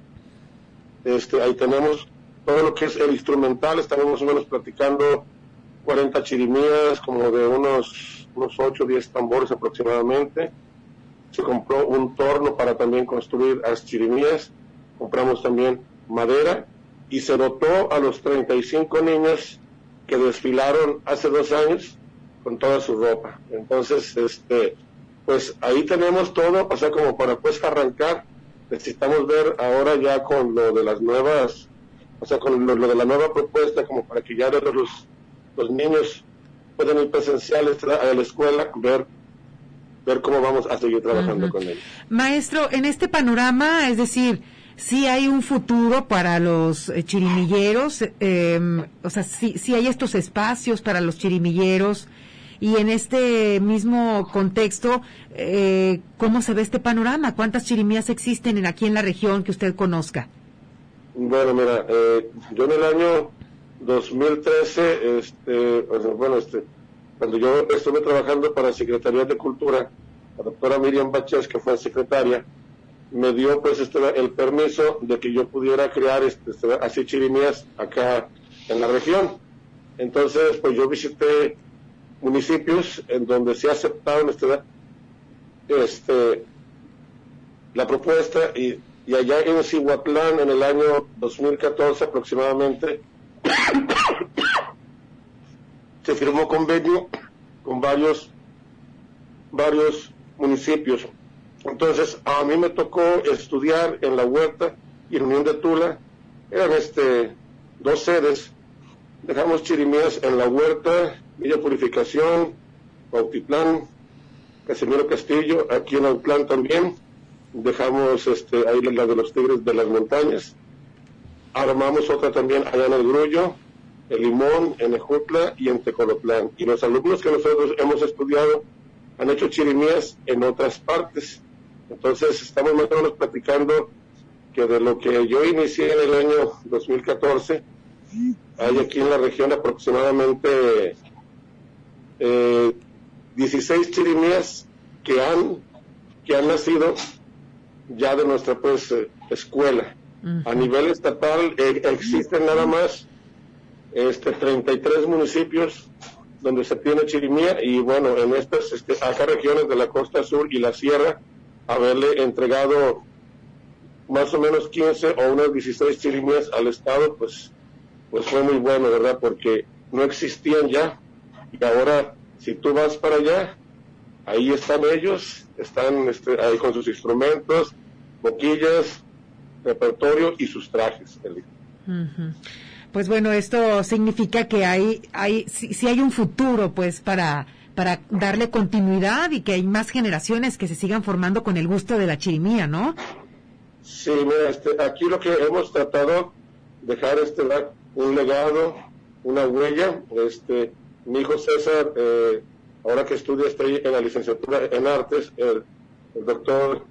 ahí tenemos todo lo que es el instrumental. Estamos más o menos platicando 40 chirimías, como de unos 8 o 10 tambores aproximadamente. Se compró un torno para también construir las chirimías. Compramos también madera y se dotó a los 35 niños que desfilaron hace 2 años con toda su ropa. Entonces, pues ahí tenemos todo, o sea, como para pues arrancar. Necesitamos ver ahora ya con lo de las nuevas, o sea, con lo de la nueva propuesta, como para que ya los niños puedan ir presenciales a la escuela, ver cómo vamos a seguir trabajando con ellos. Maestro, en este panorama, es decir, sí hay un futuro para los chirimilleros, o sea, sí hay estos espacios para los chirimilleros, y en este mismo contexto, ¿cómo se ve este panorama? ¿Cuántas chirimías existen aquí en la región que usted conozca? Bueno, mira, yo en el año 2013, cuando yo estuve trabajando para la Secretaría de Cultura, la doctora Miriam Bachés, que fue secretaria, me dio pues el permiso de que yo pudiera crear así chirimías acá en la región. Entonces, pues yo visité municipios en donde se aceptaron la propuesta, y allá en Cihuatlán, en el año 2014 aproximadamente, se firmó convenio con varios municipios. Entonces a mí me tocó estudiar en La Huerta y en Unión de Tula. Eran 2 sedes. Dejamos chirimías en La Huerta, Villa Purificación, Cuautitlán, Casimiro Castillo, aquí en Autlán también. Dejamos ahí la de los Tigres de las Montañas. Armamos otra también allá en El Grullo, en Limón, en Ejutla y en Tecolotlán. Y los alumnos que nosotros hemos estudiado han hecho chirimías en otras partes. Entonces estamos más o menos platicando que de lo que yo inicié en el año 2014, hay aquí en la región aproximadamente 16 chirimías que han nacido ya de nuestra pues escuela. A nivel estatal existen nada más 33 municipios donde se tiene chirimía, y bueno, en estas acá regiones de la costa sur y la sierra, haberle entregado más o menos 15 o unas 16 chirimías al estado, pues fue muy bueno, ¿verdad? Porque no existían ya, y ahora si tú vas para allá, ahí están ellos, están ahí con sus instrumentos, boquillas, repertorio y sus trajes. Pues bueno, esto significa que sí hay un futuro, pues, para darle continuidad, y que hay más generaciones que se sigan formando con el gusto de la chirimía, ¿no? Sí, mira, aquí lo que hemos tratado dejar un legado, una huella. Mi hijo César, ahora que estudia ahí en la licenciatura en artes, el doctor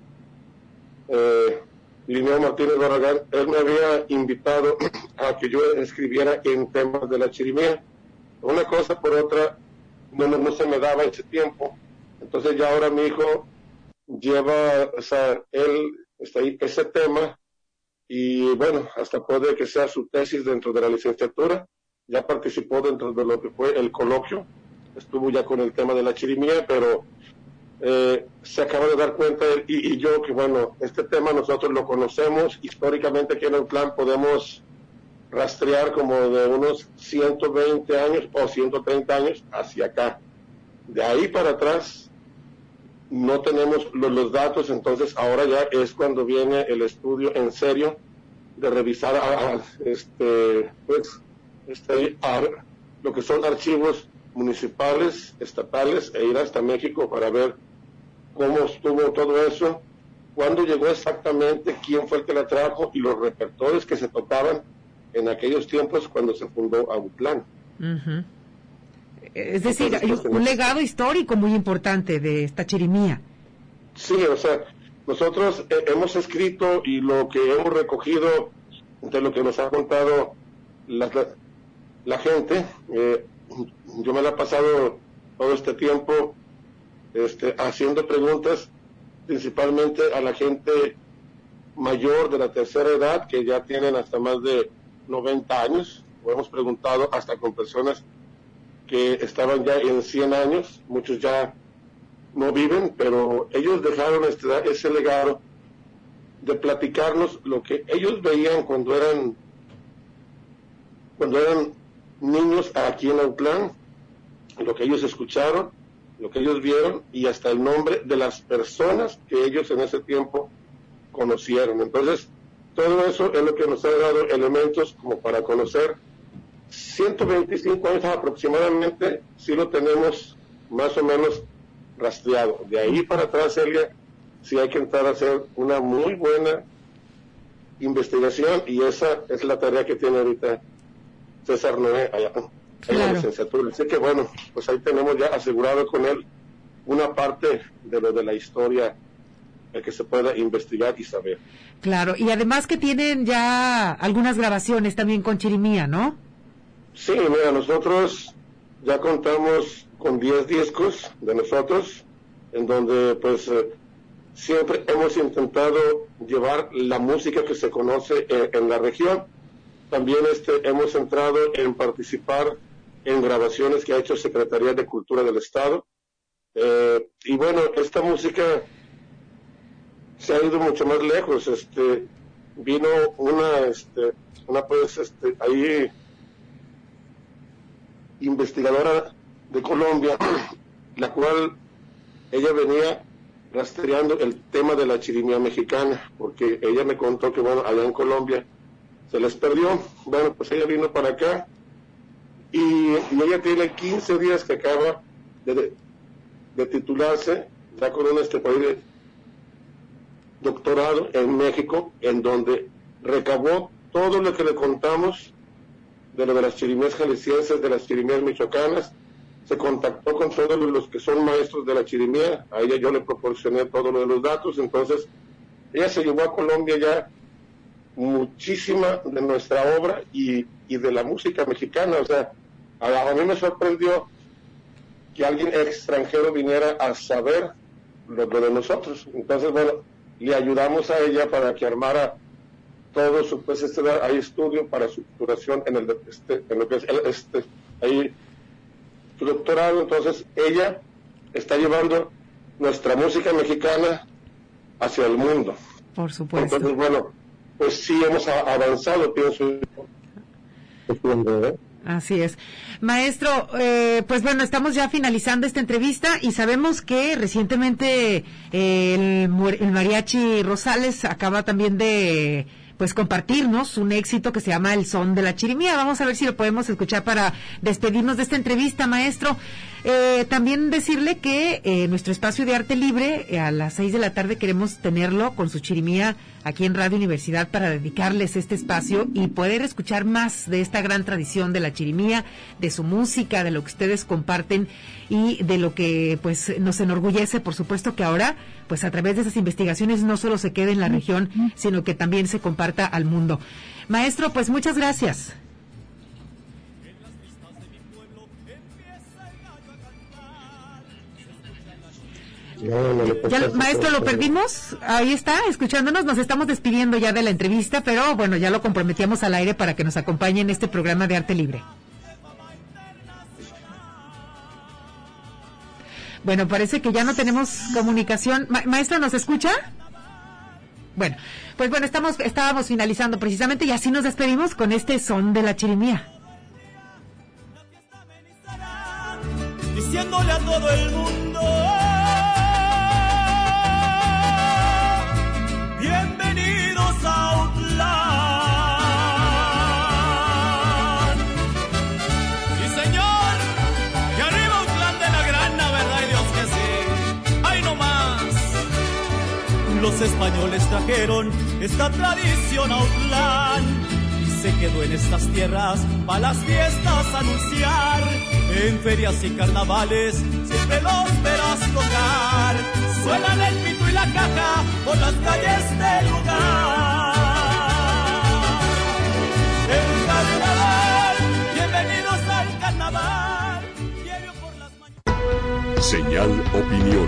Linneo Martínez Barragán, él me había invitado a que yo escribiera en temas de la chirimía. Una cosa por otra no se me daba ese tiempo. Entonces ya ahora mi hijo lleva, o sea, él está ahí ese tema, y bueno, hasta puede que sea su tesis dentro de la licenciatura. Ya participó dentro de lo que fue el coloquio, estuvo ya con el tema de la chirimía, pero se acaba de dar cuenta él y yo que bueno, este tema nosotros lo conocemos históricamente aquí en el clan, podemos rastrear como de unos 120 años o 130 años hacia acá. De ahí para atrás no tenemos los datos. Entonces ahora ya es cuando viene el estudio en serio de revisar lo que son archivos municipales, estatales, e ir hasta México para ver cómo estuvo todo eso, cuándo llegó exactamente, quién fue el que la trajo, y los repertorios que se tocaban en aquellos tiempos cuando se fundó Autlán. Es decir, hay un legado histórico muy importante de esta chirimía. Sí, o sea, nosotros hemos escrito, y lo que hemos recogido de lo que nos ha contado la gente, yo me la he pasado todo este tiempo haciendo preguntas principalmente a la gente mayor de la tercera edad, que ya tienen hasta más de 90 años. Lo hemos preguntado hasta con personas que estaban ya en 100 años, muchos ya no viven, pero ellos dejaron ese legado de platicarnos lo que ellos veían cuando eran niños aquí en Autlán, lo que ellos escucharon, lo que ellos vieron y hasta el nombre de las personas que ellos en ese tiempo conocieron. Entonces, todo eso es lo que nos ha dado elementos como para conocer. 125 años aproximadamente, sí lo tenemos más o menos rastreado. De ahí para atrás, Celia, sí hay que entrar a hacer una muy buena investigación, y esa es la tarea que tiene ahorita César Noé allá en la licenciatura. Así que bueno, pues ahí tenemos ya asegurado con él una parte de lo de la historia que se pueda investigar y saber. Claro, y además que tienen ya algunas grabaciones también con Chirimía, ¿no? Sí, mira, nosotros ya contamos con 10 discos de nosotros, en donde pues siempre hemos intentado llevar la música que se conoce en la región. También hemos entrado en participar en grabaciones que ha hecho Secretaría de Cultura del Estado. Y bueno, esta música se ha ido mucho más lejos. Vino una pues ahí investigadora de Colombia, la cual ella venía rastreando el tema de la chirimía mexicana, porque ella me contó que bueno, allá en Colombia se les perdió. Bueno, pues ella vino para acá y ella tiene 15 días que acaba de titularse ya con un doctorado en México, en donde recabó todo lo que le contamos de lo de las chirimías jaliscienses, de las chirimías michoacanas. Se contactó con todos los que son maestros de la chirimía, a ella yo le proporcioné todo lo de los datos. Entonces ella se llevó a Colombia ya muchísima de nuestra obra y de la música mexicana. O sea, a mí me sorprendió que alguien extranjero viniera a saber lo de nosotros. Entonces, bueno, le ayudamos a ella para que armara todo su, pues, hay estudio para su titulación en lo que es ahí su doctorado. Entonces, ella está llevando nuestra música mexicana hacia el mundo. Por supuesto. Entonces, bueno, pues sí hemos avanzado, pienso. Así es. Maestro, pues bueno, estamos ya finalizando esta entrevista y sabemos que recientemente el Mariachi Rosales acaba también de pues compartirnos un éxito que se llama El Son de la Chirimía. Vamos a ver si lo podemos escuchar para despedirnos de esta entrevista, maestro. También decirle que nuestro espacio de arte libre a las 6 de la tarde queremos tenerlo con su chirimía aquí en Radio Universidad para dedicarles este espacio y poder escuchar más de esta gran tradición de la chirimía, de su música, de lo que ustedes comparten y de lo que pues nos enorgullece, por supuesto, que ahora pues a través de esas investigaciones no solo se quede en la región, sino que también se comparta al mundo. Maestro, pues muchas gracias. Ya, maestro, lo perdimos. Ahí está, escuchándonos. Nos estamos despidiendo ya de la entrevista, pero bueno, ya lo comprometíamos al aire para que nos acompañe en este programa de Arte Libre. Bueno, parece que ya no tenemos comunicación. Maestro, ¿nos escucha? Bueno, pues bueno, estábamos finalizando precisamente y así nos despedimos con este Son de la Chirimía. Diciéndole a todo el mundo: bienvenidos a Autlán. Sí, señor, y arriba Autlán de la Grana, ¿verdad? Y Dios que sí. ¡Ay, no más! Los españoles trajeron esta tradición a Autlán y se quedó en estas tierras para las fiestas anunciar. En ferias y carnavales siempre los verás tocar. Suenan el pito y la caja por las calles del lugar. El carnaval, bienvenidos al carnaval. Diario por las mañanas. Señal Opinión.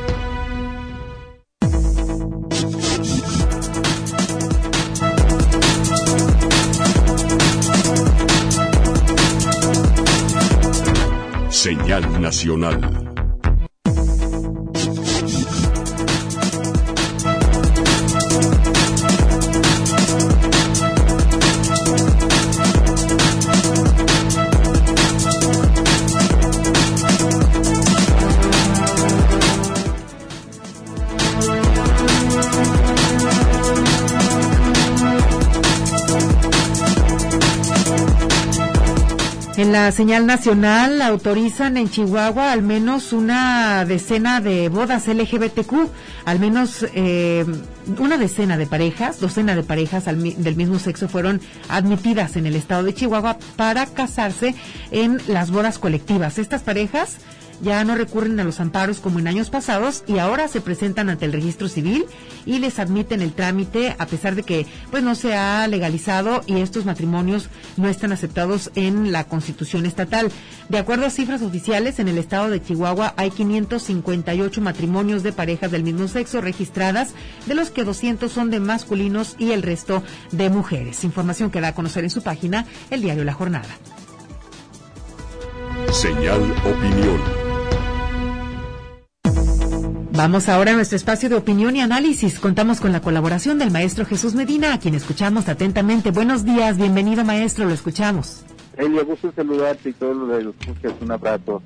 Señal Nacional. En la señal nacional autorizan en Chihuahua al menos una decena de bodas LGBTQ, al menos una docena de parejas del mismo sexo fueron admitidas en el estado de Chihuahua para casarse en las bodas colectivas. Estas parejas ya no recurren a los amparos como en años pasados y ahora se presentan ante el registro civil y les admiten el trámite a pesar de que pues no se ha legalizado y estos matrimonios no están aceptados en la Constitución estatal. De acuerdo a cifras oficiales, en el estado de Chihuahua hay 558 matrimonios de parejas del mismo sexo registradas, de los que 200 son de masculinos y el resto de mujeres. Información que da a conocer en su página el diario La Jornada. Señal Opinión. Vamos ahora a nuestro espacio de opinión y análisis. Contamos con la colaboración del maestro Jesús Medina, a quien escuchamos atentamente. Buenos días, bienvenido maestro, lo escuchamos. Elia, gusto saludarte y todos los que escuchas, un abrazo.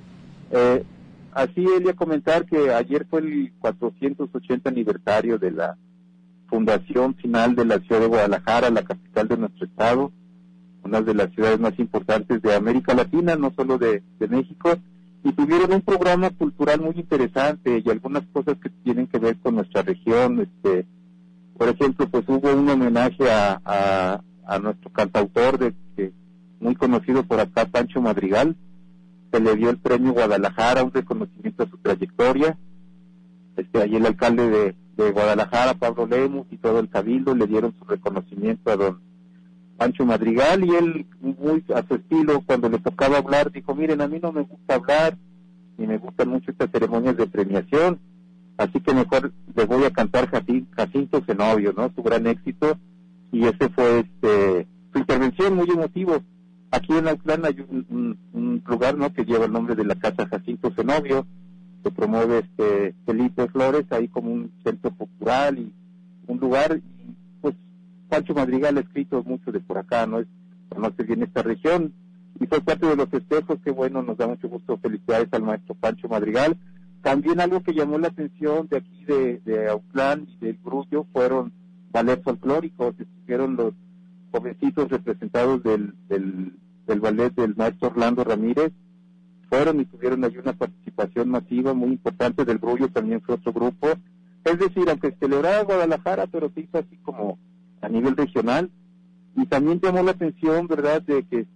Así, Elia, comentar que ayer fue el 480 aniversario de la fundación final de la ciudad de Guadalajara, la capital de nuestro estado, una de las ciudades más importantes de América Latina, no solo de México, y tuvieron un programa cultural muy interesante y algunas cosas que tienen que ver con nuestra región. Por ejemplo, pues hubo un homenaje a nuestro cantautor muy conocido por acá, Pancho Madrigal. Se le dio el premio Guadalajara, un reconocimiento a su trayectoria. Allí el alcalde de Guadalajara, Pablo Lemus, y todo el cabildo le dieron su reconocimiento a don Pancho Madrigal, y él, muy a su estilo, cuando le tocaba hablar, dijo: miren, a mí no me gusta hablar, ni me gustan mucho estas ceremonias de premiación, así que mejor les voy a cantar Jacinto Zenobio, ¿no? Su gran éxito, y ese fue su intervención, muy emotivo. Aquí en Autlán hay un lugar, ¿no?, que lleva el nombre de la Casa Jacinto Zenobio, que promueve Felipe Flores, ahí como un centro cultural y un lugar. Pancho Madrigal ha escrito mucho de por acá, ¿no? Conoce bien esta región y fue parte de los festejos. Que bueno, nos da mucho gusto. Felicidades al maestro Pancho Madrigal. También algo que llamó la atención de aquí de Autlán y del Grullo fueron ballet folclóricos. Estuvieron los jovencitos representados del ballet del maestro Orlando Ramírez. Fueron y tuvieron allí una participación masiva muy importante. Del Grullo también fue otro grupo. Es decir, aunque se celebraba Guadalajara, pero se hizo así como a nivel regional. Y también llamó la atención, ¿verdad?, de que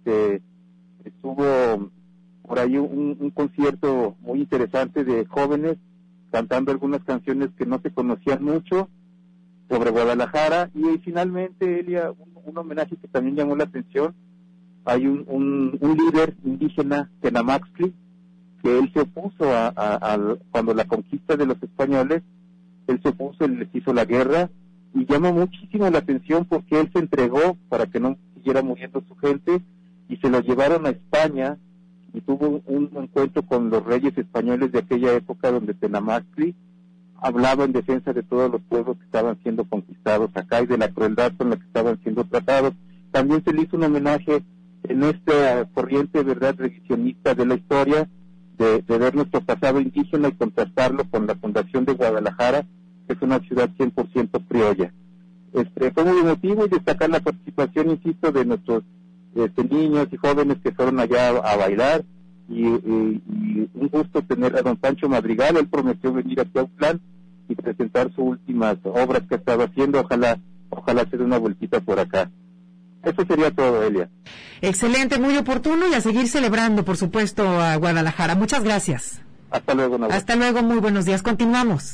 estuvo por ahí un concierto muy interesante de jóvenes cantando algunas canciones que no se conocían mucho sobre Guadalajara. Y finalmente, Elia, un homenaje que también llamó la atención. Hay un líder indígena, Tenamaxtli, que él se opuso cuando la conquista de los españoles, él se opuso, él les hizo la guerra, y llamó muchísimo la atención porque él se entregó para que no siguiera muriendo su gente, y se lo llevaron a España, y tuvo un encuentro con los reyes españoles de aquella época, donde Tenamaxtli hablaba en defensa de todos los pueblos que estaban siendo conquistados acá y de la crueldad con la que estaban siendo tratados. También se le hizo un homenaje en esta corriente, ¿verdad?, revisionista de la historia, de ver nuestro pasado indígena y contrastarlo con la fundación de Guadalajara, que es una ciudad 100% criolla. Fue muy emotivo, y destacar la participación, insisto, de nuestros niños y jóvenes que fueron allá a bailar, y un gusto tener a don Pancho Madrigal. Él prometió venir aquí a Autlán y presentar sus últimas obras que estaba haciendo. Ojalá se dé una vueltita por acá. Eso sería todo, Elia. Excelente, muy oportuno, y a seguir celebrando, por supuesto, a Guadalajara. Muchas gracias. Hasta luego, Navarro. Hasta luego, muy buenos días. Continuamos.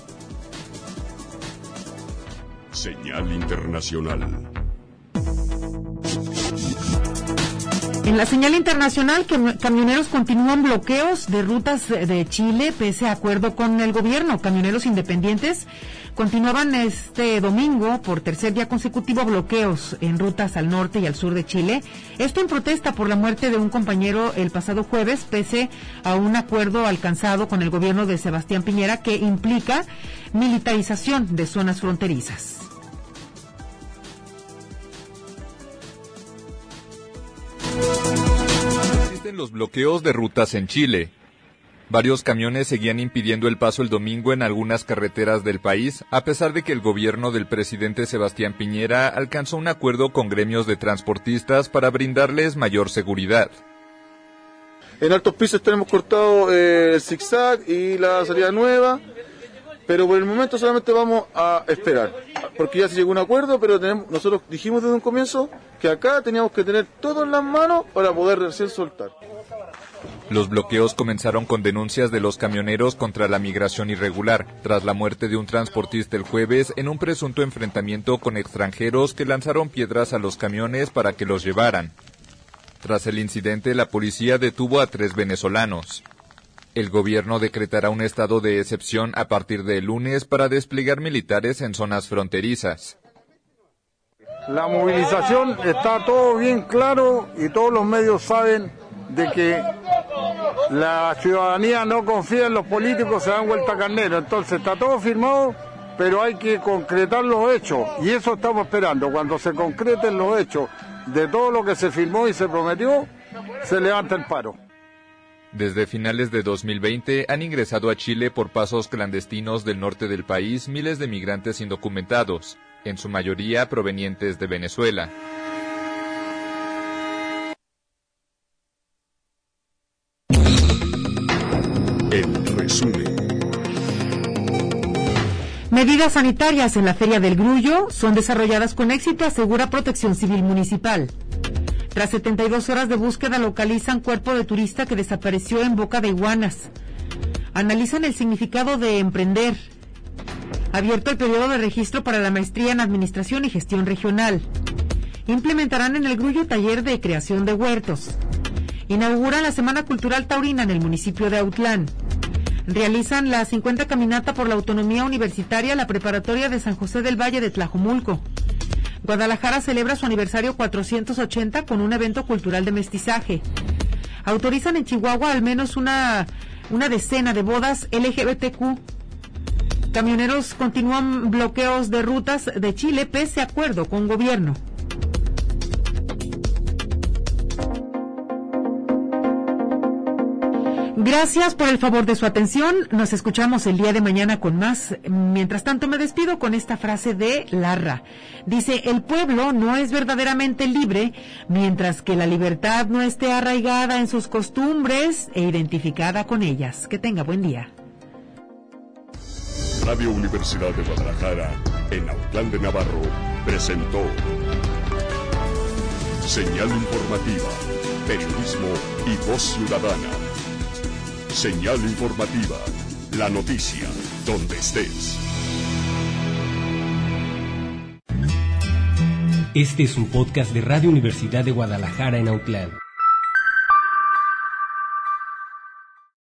Señal Internacional. En la señal internacional, camioneros continúan bloqueos de rutas de Chile pese a acuerdo con el gobierno. Camioneros independientes continuaban este domingo por tercer día consecutivo bloqueos en rutas al norte y al sur de Chile. Esto en protesta por la muerte de un compañero el pasado jueves, pese a un acuerdo alcanzado con el gobierno de Sebastián Piñera que implica militarización de zonas fronterizas. Existen los bloqueos de rutas en Chile. Varios camiones seguían impidiendo el paso el domingo en algunas carreteras del país, a pesar de que el gobierno del presidente Sebastián Piñera alcanzó un acuerdo con gremios de transportistas para brindarles mayor seguridad. En Altos Pisos tenemos cortado el zigzag y la salida nueva, pero por el momento solamente vamos a esperar, porque ya se llegó a un acuerdo, pero nosotros dijimos desde un comienzo que acá teníamos que tener todo en las manos para poder recién soltar. Los bloqueos comenzaron con denuncias de los camioneros contra la migración irregular, tras la muerte de un transportista el jueves en un presunto enfrentamiento con extranjeros que lanzaron piedras a los camiones para que los llevaran. Tras el incidente, la policía detuvo a 3 venezolanos. El gobierno decretará un estado de excepción a partir del lunes para desplegar militares en zonas fronterizas. La movilización está todo bien claro y todos los medios saben de que la ciudadanía no confía en los políticos, se dan vuelta carnero. Entonces está todo firmado, pero hay que concretar los hechos y eso estamos esperando. Cuando se concreten los hechos de todo lo que se firmó y se prometió, se levanta el paro. Desde finales de 2020 han ingresado a Chile por pasos clandestinos del norte del país miles de migrantes indocumentados, en su mayoría provenientes de Venezuela. El resumen. Medidas sanitarias en la Feria del Grullo son desarrolladas con éxito, asegura Protección Civil Municipal. Tras 72 horas de búsqueda localizan cuerpo de turista que desapareció en Boca de Iguanas. Analizan el significado de emprender. Abierto el periodo de registro para la maestría en Administración y Gestión Regional. Implementarán en el Grullo taller de creación de huertos. Inauguran la Semana Cultural Taurina en el municipio de Autlán. Realizan la 50 caminata por la autonomía universitaria la preparatoria de San José del Valle de Tlajomulco. Guadalajara celebra su aniversario 480 con un evento cultural de mestizaje. Autorizan en Chihuahua al menos una decena de bodas LGBTQ. Camioneros continúan bloqueos de rutas de Chile pese a acuerdo con gobierno. Gracias por el favor de su atención. Nos escuchamos el día de mañana con más. Mientras tanto, me despido con esta frase de Larra. Dice, el pueblo no es verdaderamente libre mientras que la libertad no esté arraigada en sus costumbres e identificada con ellas. Que tenga buen día. Radio Universidad de Guadalajara, en Autlán de Navarro, presentó Señal Informativa, Periodismo y Voz Ciudadana. Señal Informativa, la noticia, donde estés. Este es un podcast de Radio Universidad de Guadalajara en Autlán.